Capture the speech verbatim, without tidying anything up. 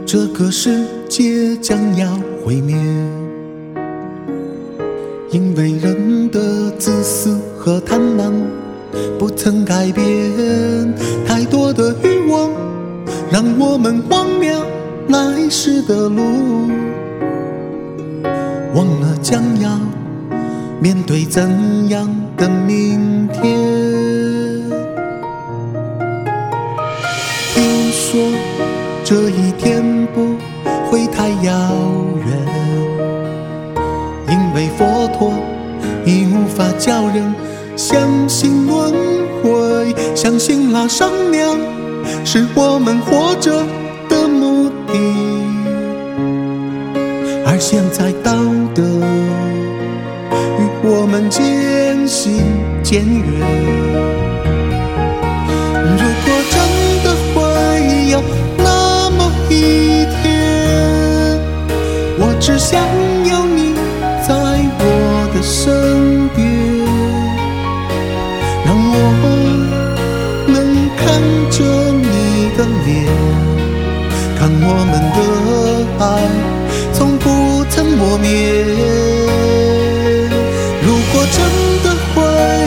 这个世界将要毁灭，因为人的自私和贪婪不曾改变，太多的欲望让我们忘了来时的路，忘了将要面对怎样的明天。听说这一天不会太遥远，因为佛陀已无法叫人相信轮回，相信那善良是我们活着的目的，而现在道德与我们渐行渐远。如果真的会有那么一天，我只想有你在我的身边，让我能看着你的脸，看我们的爱从不曾磨灭。如果真的会